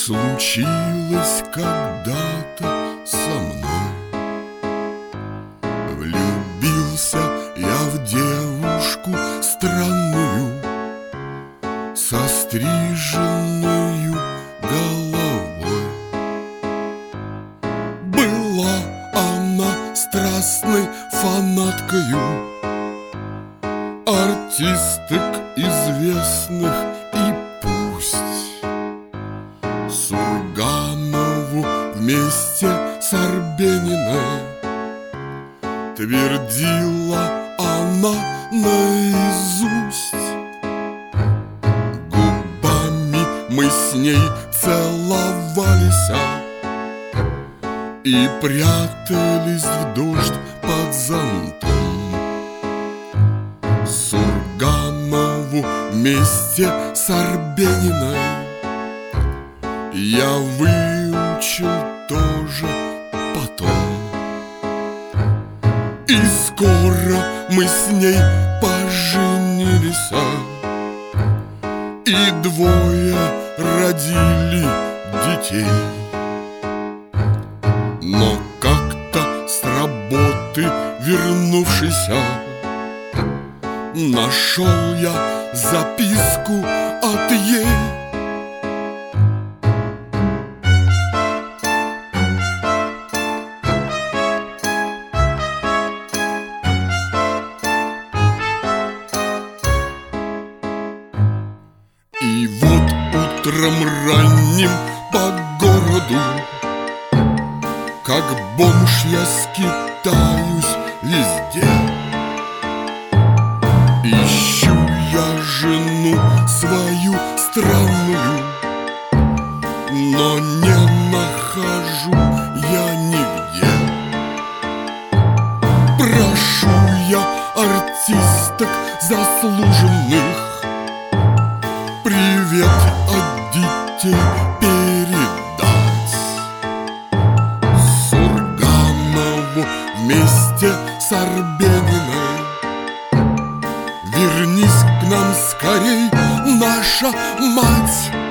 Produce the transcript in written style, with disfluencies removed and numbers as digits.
случилось когда-то со мной. Влюбился я в девушку странную, со стриженную головой. Была она страстной фанаткою артисток известных, и пусть Сурганову вместе с Арбениной твердила она наизусть. Губами мы с ней целовались и прятались в дождь под зонтом. Сурганову вместе с Арбениной я выучил тоже потом. И скоро мы с ней поженились, и двое родили детей. Но как-то с работы вернувшись, нашел я записку от ей. И вот утром ранним по городу, как бомж я скитаюсь везде. Ищу я жену свою странную, но не нахожу я нигде. Прошу я артисток заслуженных привет от детей передать. Сурганову вместе с Арбениной вернись к нам скорей, наша мать.